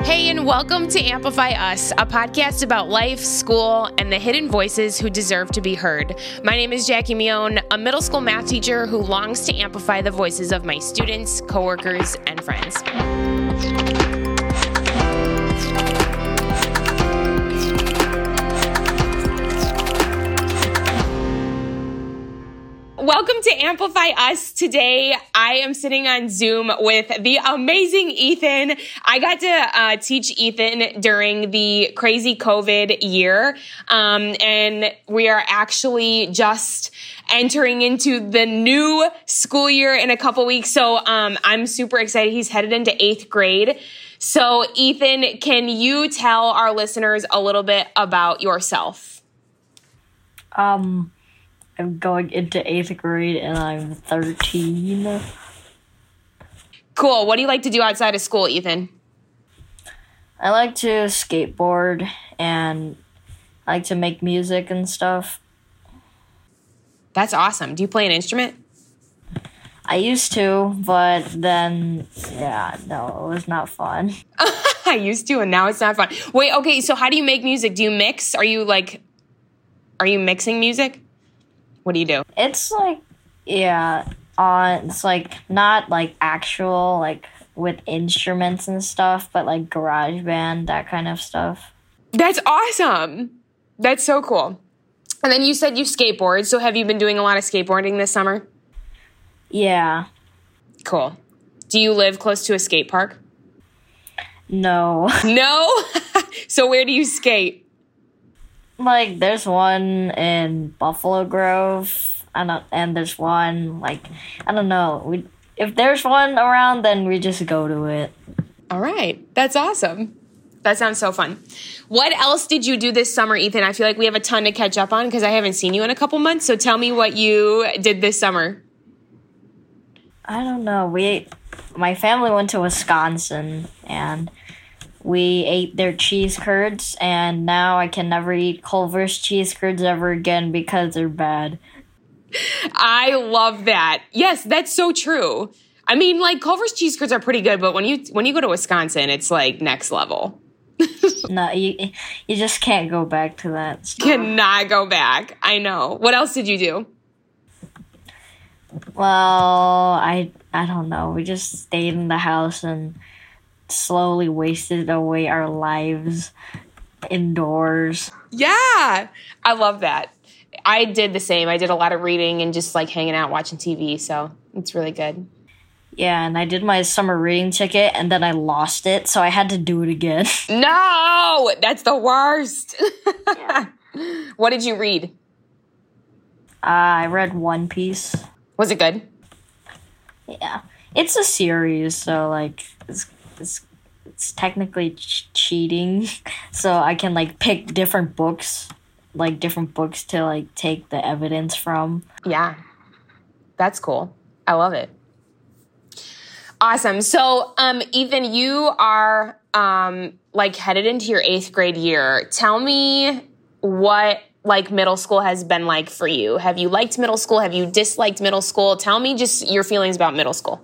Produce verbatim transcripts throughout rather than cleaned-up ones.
Hey, and welcome to Amplify Us, a podcast about life, school, and the hidden voices who deserve to be heard. My name is Jackie Mione, a middle school math teacher who longs to amplify the voices of my students, coworkers, and friends. Welcome to Amplify Us. Today, I am sitting on Zoom with the amazing Ethan. I got to uh, teach Ethan during the crazy COVID year, um, and we are actually just entering into the new school year in a couple weeks. So um, I'm super excited. He's headed into eighth grade. So Ethan, can you tell our listeners a little bit about yourself? Um... I'm going into eighth grade and I'm thirteen. Cool. What do you like to do outside of school, Ethan? I like to skateboard and I like to make music and stuff. That's awesome. Do you play an instrument? I used to, but then, yeah, no, it was not fun. I used to, and now it's not fun. Wait, okay, so how do you make music? Do you mix? Are you like, are you mixing music? What do you do? It's like, yeah, uh, it's like not like actual, like with instruments and stuff, but like GarageBand, that kind of stuff. That's awesome. That's so cool. And then you said you skateboard. So have you been doing a lot of skateboarding this summer? Yeah. Cool. Do you live close to a skate park? No. No? So where do you skate? Like, there's one in Buffalo Grove, I don't, and there's one, like, I don't know. We, if there's one around, then we just go to it. All right. That's awesome. That sounds so fun. What else did you do this summer, Ethan? I feel like we have a ton to catch up on because I haven't seen you in a couple months. So tell me what you did this summer. I don't know. We, my family went to Wisconsin, and we ate their cheese curds, and now I can never eat Culver's cheese curds ever again because they're bad. I love that. Yes, that's so true. I mean, like, Culver's cheese curds are pretty good, but when you when you go to Wisconsin, it's like next level. No, you you just can't go back to that stuff. Cannot go back. I know. What else did you do? Well, I I don't know. We just stayed in the house and slowly wasted away our lives indoors. Yeah, I love that. I did the same. I did a lot of reading and just like hanging out, watching T V. So it's really good. Yeah, and I did my summer reading ticket and then I lost it. So I had to do it again. No, that's the worst. Yeah. What did you read? Uh, I read One Piece. Was it good? Yeah. It's a series, so like it's It's, it's technically ch- cheating, so I can like pick different books, like different books to like take the evidence from. Yeah, that's cool. I love it. Awesome. So, um, Ethan, you are um like headed into your eighth grade year. Tell me what like middle school has been like for you. Have you liked middle school? Have you disliked middle school? Tell me just your feelings about middle school.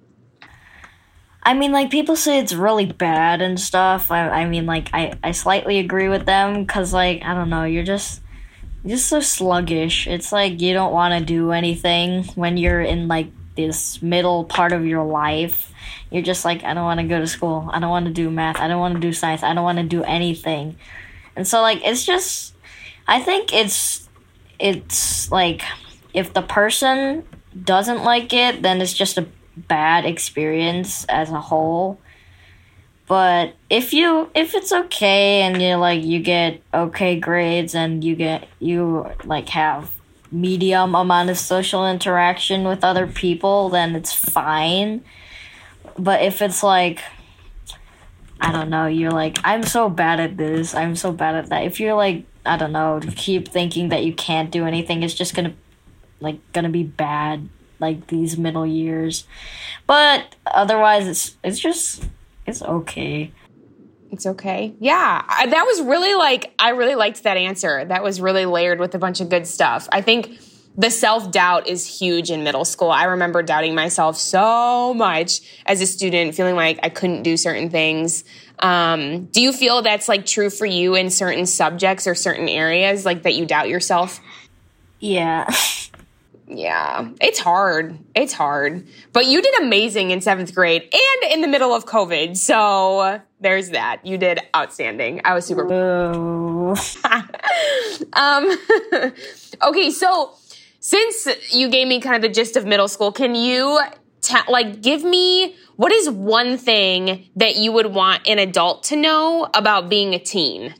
I mean, like, people say it's really bad and stuff. I, I mean, like, I, I slightly agree with them because, like, I don't know, you're just, you're just so sluggish. It's like you don't want to do anything when you're in, like, this middle part of your life. You're just like, I don't want to go to school. I don't want to do math. I don't want to do science. I don't want to do anything. And so, like, it's just, I think it's, it's, like, if the person doesn't like it, then it's just a bad experience as a whole. But if you if it's okay and you like you get okay grades and you get you like have medium amount of social interaction with other people, then it's fine. But if it's like, I don't know, you're like, I'm so bad at this, I'm so bad at that. If you're like, I don't know, keep thinking that you can't do anything, it's just gonna like gonna be bad, like these middle years. But otherwise, it's it's just it's okay. It's okay. Yeah, I, that was really like I really liked that answer. That was really layered with a bunch of good stuff. I think the self-doubt is huge in middle school. I remember doubting myself so much as a student, feeling like I couldn't do certain things. Um, do you feel that's like true for you in certain subjects or certain areas, like that you doubt yourself? Yeah. Yeah, it's hard. It's hard. But you did amazing in seventh grade and in the middle of COVID. So there's that. You did outstanding. I was super. Whoa. um, okay, so since you gave me kind of the gist of middle school, can you ta- like give me what is one thing that you would want an adult to know about being a teen?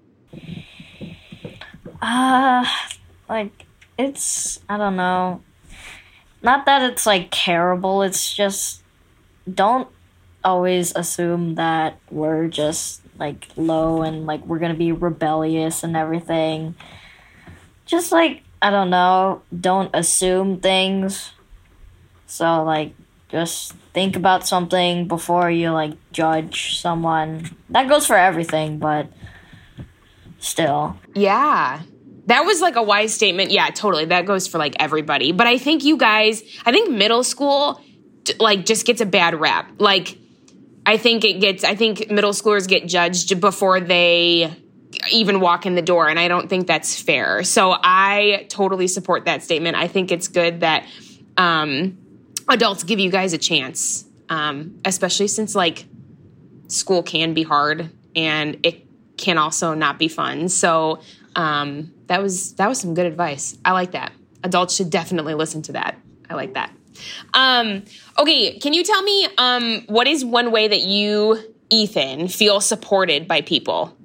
Uh, like, it's, I don't know. Not that it's, like, terrible. It's just, don't always assume that we're just, like, low and, like, we're gonna be rebellious and everything. Just, like, I don't know. Don't assume things. So, like, just think about something before you, like, judge someone. That goes for everything, but still. Yeah. That was like a wise statement. Yeah, totally. That goes for like everybody. But I think you guys, I think middle school like just gets a bad rap. Like I think it gets, I think middle schoolers get judged before they even walk in the door. And I don't think that's fair. So I totally support that statement. I think it's good that um, adults give you guys a chance, um, especially since like school can be hard and it can also not be fun. So um, that was that was some good advice. I like that. Adults should definitely listen to that. I like that. Um, okay, can you tell me um, what is one way that you, Ethan, feel supported by people?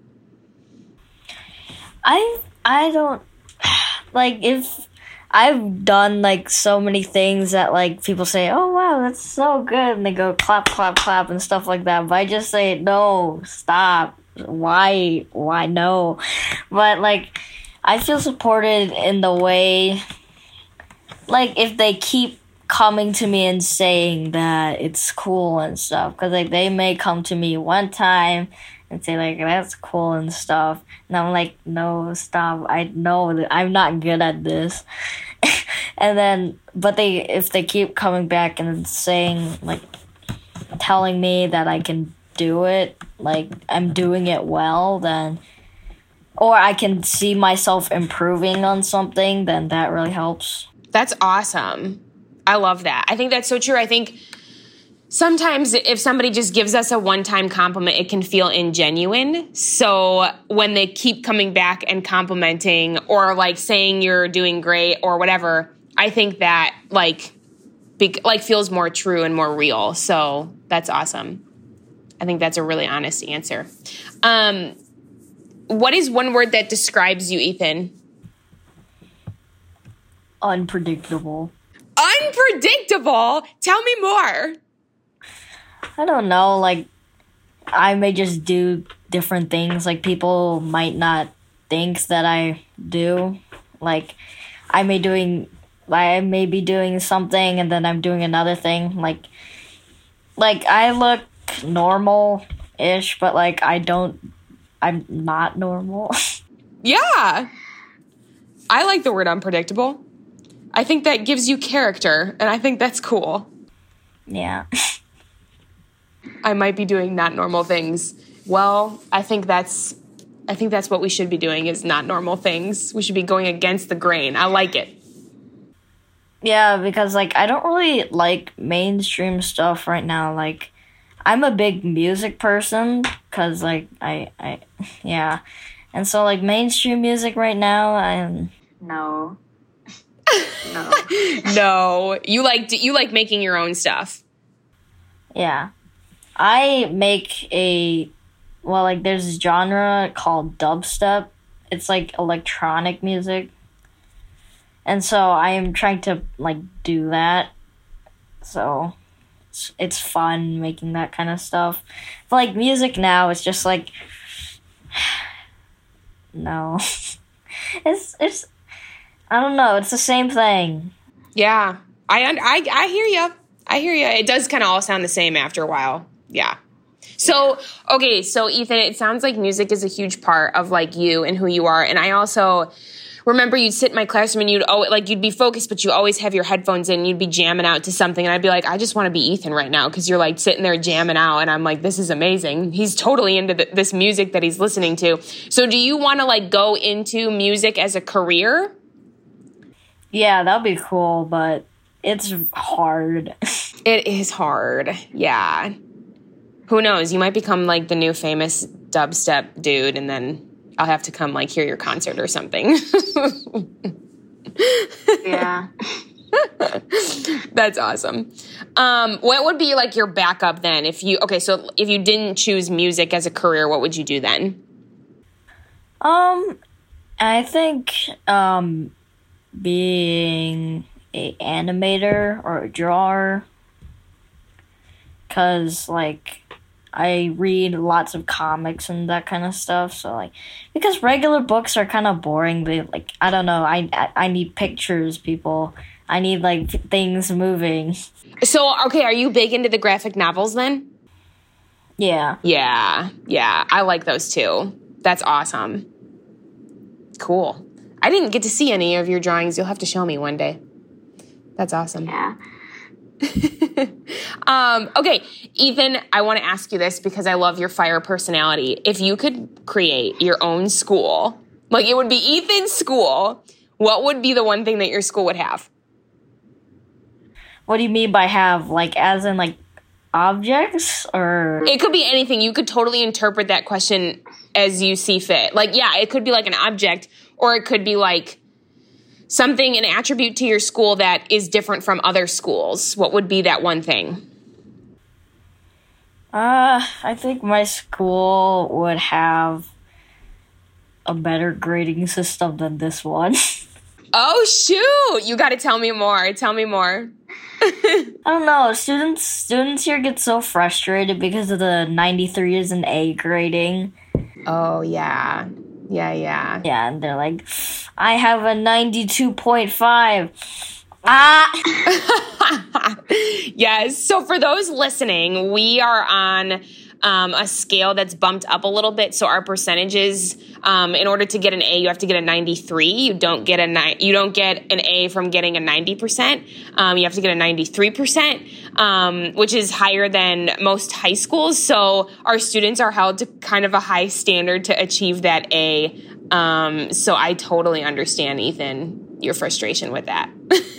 I I don't like if I've done like so many things that like people say, "Oh wow, that's so good," and they go clap, clap, clap, and stuff like that. But I just say, "No, stop. Why? Why no?" But like, I feel supported in the way, like if they keep coming to me and saying that it's cool and stuff, because like they may come to me one time and say like that's cool and stuff, and I'm like, no, stop, I know that I'm not good at this. And then but they if they keep coming back and saying like telling me that I can do it, like I'm doing it well, then or I can see myself improving on something, then that really helps. That's awesome. I love that. I think that's so true. I think sometimes if somebody just gives us a one-time compliment, it can feel ingenuine. So when they keep coming back and complimenting or like saying you're doing great or whatever, I think that like be, like feels more true and more real. So that's awesome. I think that's a really honest answer. Um, what is one word that describes you, Ethan? Unpredictable. Unpredictable? Tell me more. I don't know, like, I may just do different things, like, people might not think that I do, like, I may doing, I may be doing something, and then I'm doing another thing, like, like, I look normal-ish, but, like, I don't, I'm not normal. Yeah. I like the word unpredictable. I think that gives you character, and I think that's cool. Yeah. I might be doing not normal things. Well, I think that's I think that's what we should be doing is not normal things. We should be going against the grain. I like it. Yeah, because like I don't really like mainstream stuff right now. Like I'm a big music person cuz like I I yeah. And so like mainstream music right now, I'm no. No. No, you like you like making your own stuff. Yeah. I make a, well, like, there's this genre called dubstep. It's, like, electronic music. And so I am trying to, like, do that. So it's, it's fun making that kind of stuff. But, like, music now is just, like, no. it's, it's, I don't know. It's the same thing. Yeah. I, I, I hear you. I hear you. It does kind of all sound the same after a while. Yeah. So, okay, so Ethan, it sounds like music is a huge part of like you and who you are. And I also remember you'd sit in my classroom and you'd always, like you'd be focused, but you always have your headphones in. You'd be jamming out to something, and I'd be like, I just want to be Ethan right now because you're like sitting there jamming out, and I'm like, this is amazing. He's totally into the, this music that he's listening to. So, do you want to like go into music as a career? Yeah, that'd be cool, but it's hard. It is hard. Yeah. Who knows? You might become like the new famous dubstep dude, and then I'll have to come like hear your concert or something. Yeah. That's awesome. Um, what would be like your backup then? If you, okay, so if you didn't choose music as a career, what would you do then? Um, I think, um, being a animator or a drawer. Cause like, I read lots of comics and that kind of stuff, so like, because regular books are kind of boring. They like, I don't know. I, I I need pictures, people. I need like things moving. So okay, are you big into the graphic novels then? Yeah. Yeah, yeah, I like those too. That's awesome. Cool. I didn't get to see any of your drawings. You'll have to show me one day. That's awesome. Yeah. um, okay, Ethan, I want to ask you this because I love your fire personality. If you could create your own school, like it would be Ethan's school, what would be the one thing that your school would have? What do you mean by have? Like, as in, like, objects? Or It could be anything. You could totally interpret that question as you see fit. Like, yeah, it could be like an object, or it could be like something, an attribute to your school that is different from other schools. What would be that one thing? Uh, I think my school would have a better grading system than this one. Oh, shoot. You got to tell me more. Tell me more. I don't know. Students students here get so frustrated because of the ninety-threes and A grading. Oh, yeah. Yeah, yeah. Yeah, and they're like, I have a ninety-two point five. Ah! Yes. So for those listening, we are on um, a scale that's bumped up a little bit. So our percentages, um, in order to get an A, you have to get a ninety-three. You don't get a ni- you don't get an A from getting a ninety percent. Um, you have to get a ninety-three percent, um, which is higher than most high schools. So our students are held to kind of a high standard to achieve that A. Um, so I totally understand, Ethan, your frustration with that.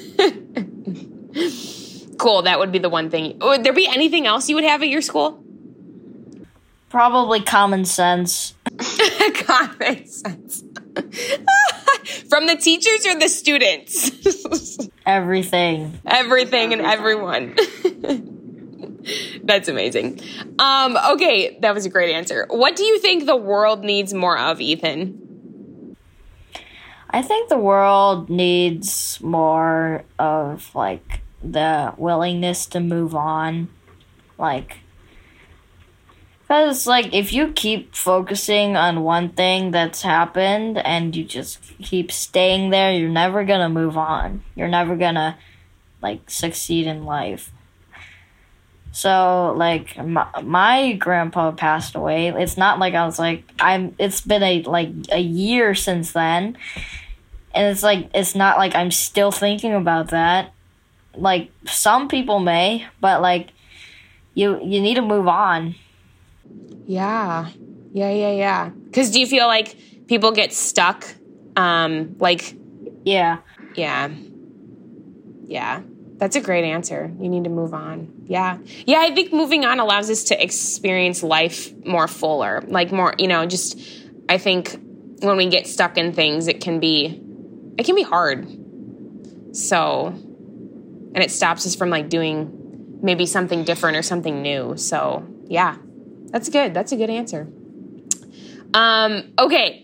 Cool. That would be the one thing. Would there be anything else you would have at your school? Probably common sense. Common sense. From the teachers or the students? Everything. Everything and everyone. That's amazing. Um, okay, that was a great answer. What do you think the world needs more of, Ethan? I think the world needs more of, like, the willingness to move on. Like, because, like, if you keep focusing on one thing that's happened and you just keep staying there, you're never gonna move on. You're never gonna, like, succeed in life. So, like, my, my grandpa passed away. It's not like I was like, I'm, it's been a, like, a year since then. And it's like, it's not like I'm still thinking about that. Like, some people may, but, like, you, you need to move on. Yeah. Yeah, yeah, yeah. Because do you feel like people get stuck? Um, like, Yeah. yeah. Yeah. That's a great answer. You need to move on. Yeah. Yeah, I think moving on allows us to experience life more fuller. Like more, you know, just I think when we get stuck in things, it can be it can be hard. So, and it stops us from like doing maybe something different or something new. So, yeah. That's good. That's a good answer. Um, okay.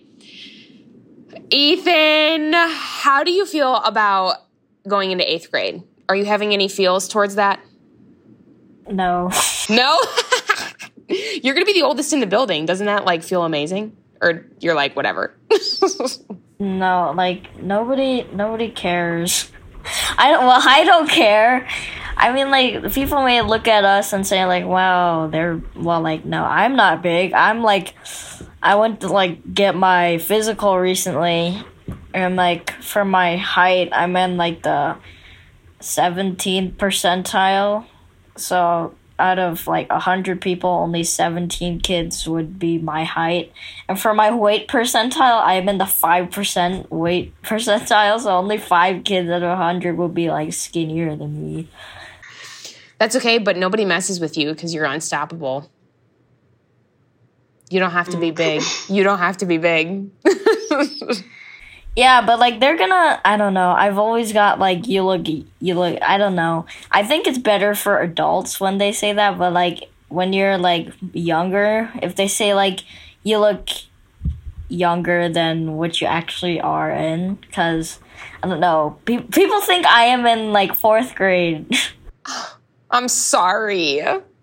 Ethan, how do you feel about going into eighth grade? Are you having any feels towards that? No. No? You're going to be the oldest in the building. Doesn't that, like, feel amazing? Or you're like, whatever? No, like, nobody, nobody cares. I don't, well, I don't care. I mean, like, people may look at us and say, like, wow, they're, well, like, no, I'm not big. I'm, like, I went to, like, get my physical recently, And like for my height, I'm in like the seventeenth percentile. So out of like one hundred people, only seventeen kids would be my height. And for my weight percentile, I'm in the five percent weight percentile. So only five kids out of one hundred would be like skinnier than me. That's okay, but nobody messes with you because you're unstoppable. You don't have to be big. You don't have to be big. Yeah, but like they're gonna, I don't know. I've always got like you look, you look. I don't know. I think it's better for adults when they say that, but like when you're like younger, if they say like you look younger than what you actually are in, because I don't know. Pe- people think I am in like fourth grade. I'm sorry.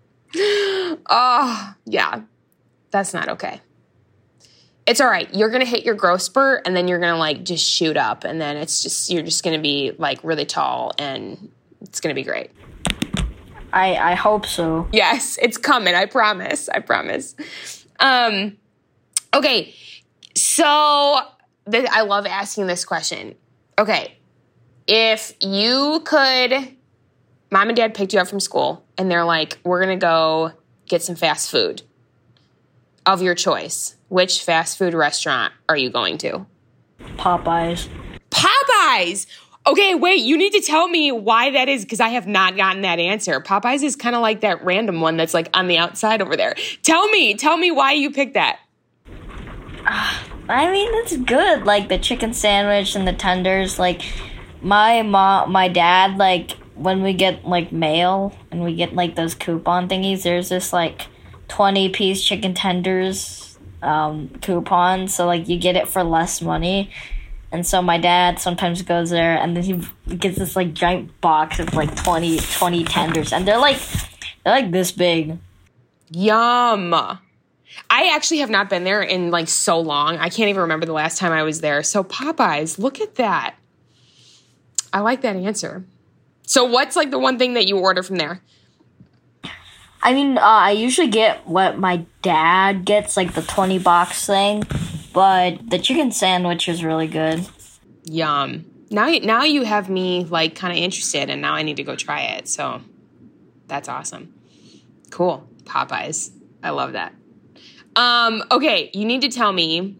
Oh, yeah. That's not okay. It's all right. You're going to hit your growth spurt and then you're going to like just shoot up and then it's just, you're just going to be like really tall and it's going to be great. I I hope so. Yes, it's coming. I promise. I promise. Um, okay. So th- I love asking this question. Okay. If you could, mom and dad picked you up from school and they're like, we're going to go get some fast food of your choice. Which fast food restaurant are you going to? Popeyes. Popeyes! Okay, wait, you need to tell me why that is because I have not gotten that answer. Popeyes is kind of like that random one that's like on the outside over there. Tell me, tell me why you picked that. Uh, I mean, it's good. Like the chicken sandwich and the tenders. Like my mom, my dad, like when we get like mail and we get like those coupon thingies, there's this like twenty piece chicken tenders um, coupon. So like you get it for less money. And so my dad sometimes goes there and then he gets this like giant box of like twenty, twenty tenders. And they're like, they're like this big. Yum. I actually have not been there in like so long. I can't even remember the last time I was there. So Popeyes, look at that. I like that answer. So what's like the one thing that you order from there? I mean, uh, I usually get what my dad gets, like the twenty box thing, but the chicken sandwich is really good. Yum. Now, now you have me like kind of interested, and now I need to go try it. So that's awesome. Cool. Popeyes. I love that. Um, okay, you need to tell me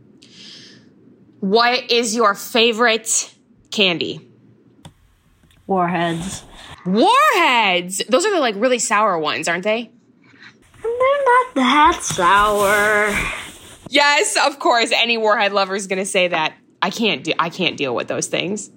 what is your favorite candy? Warheads. Warheads! Those are the like really sour ones, aren't they? They're not that sour. Yes, of course. Any Warhead lover is going to say that. I can't do. I can't deal with those things.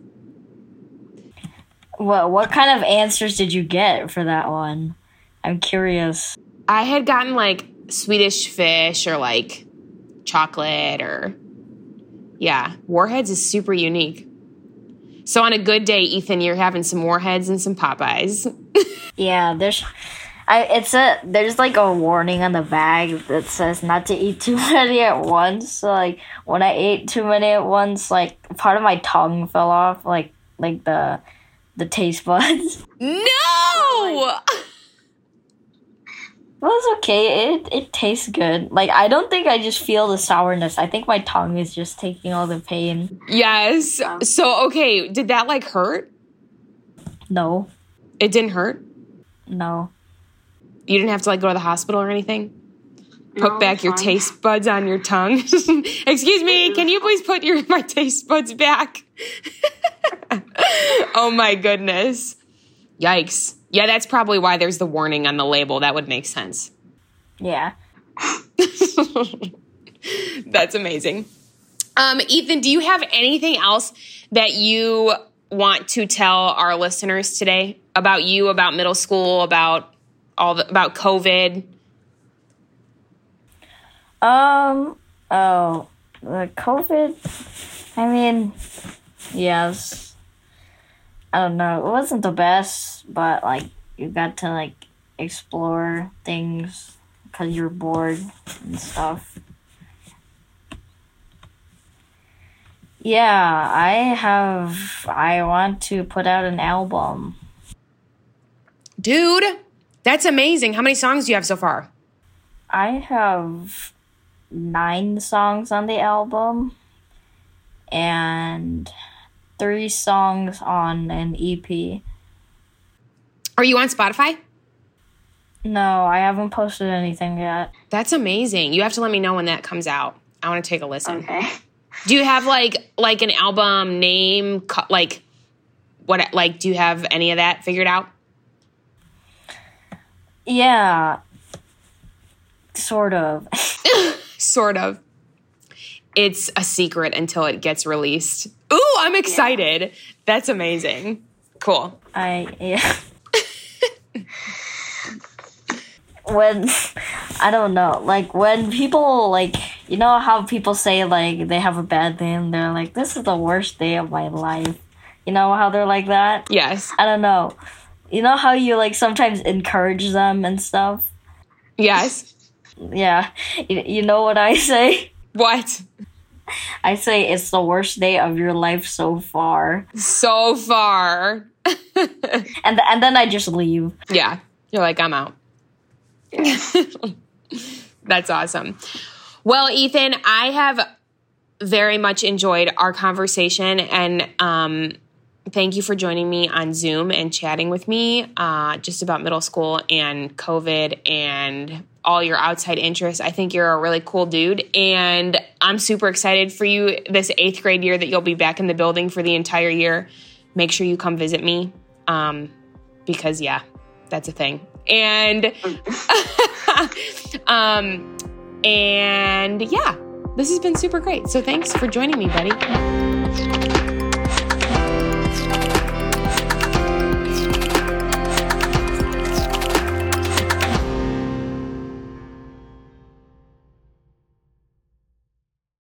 What what kind of answers did you get for that one? I'm curious. I had gotten like Swedish fish or like chocolate or yeah. Warheads is super unique. So on a good day, Ethan, you're having some Warheads and some Popeyes. Yeah, there's, I it's a there's like a warning on the bag that says not to eat too many at once. So like when I ate too many at once, like part of my tongue fell off, like like the the taste buds. No. Well, it's okay. It it tastes good. Like I don't think I just feel the sourness. I think my tongue is just taking all the pain. Yes. So okay, did that like hurt? No. It didn't hurt? No. You didn't have to like go to the hospital or anything? Put No, back your fine. taste buds on your tongue. Excuse me, can you please put your my taste buds back? Oh my goodness. Yikes. Yeah, that's probably why there's the warning on the label. That would make sense. Yeah. That's amazing. Um, Ethan, do you have anything else that you want to tell our listeners today about you, about middle school, about all the, about COVID? Um. Oh, the COVID. I mean, yes. I don't know. It wasn't the best, but like you got to like explore things because you're bored and stuff. Yeah, I have. I want to put out an album. Dude, that's amazing. How many songs do you have so far? I have nine songs on the album. and three songs on an E P. Are you on Spotify? No, I haven't posted anything yet. That's amazing. You have to let me know when that comes out. I want to take a listen. Okay. Do you have like like an album name? co- Like what? Like do you have any of that figured out? Yeah, sort of. Sort of. It's a secret until it gets released. Ooh, I'm excited. Yeah. That's amazing. Cool. I yeah. When I don't know, like when people like, you know how people say like they have a bad day and they're like, this is the worst day of my life. You know how they're like that? Yes. I don't know. You know how you like sometimes encourage them and stuff? Yes. Yeah. You, you know what I say? What? I say it's the worst day of your life so far. So far. and and then I just leave. Yeah. You're like, I'm out. That's awesome. Well, Ethan, I have very much enjoyed our conversation, and um, thank you for joining me on Zoom and chatting with me uh, just about middle school and COVID and all your outside interests. I think you're a really cool dude, and I'm super excited for you this eighth grade year that you'll be back in the building for the entire year. Make sure you come visit me um, because, yeah, that's a thing. And, um, and yeah, this has been super great. So thanks for joining me, buddy.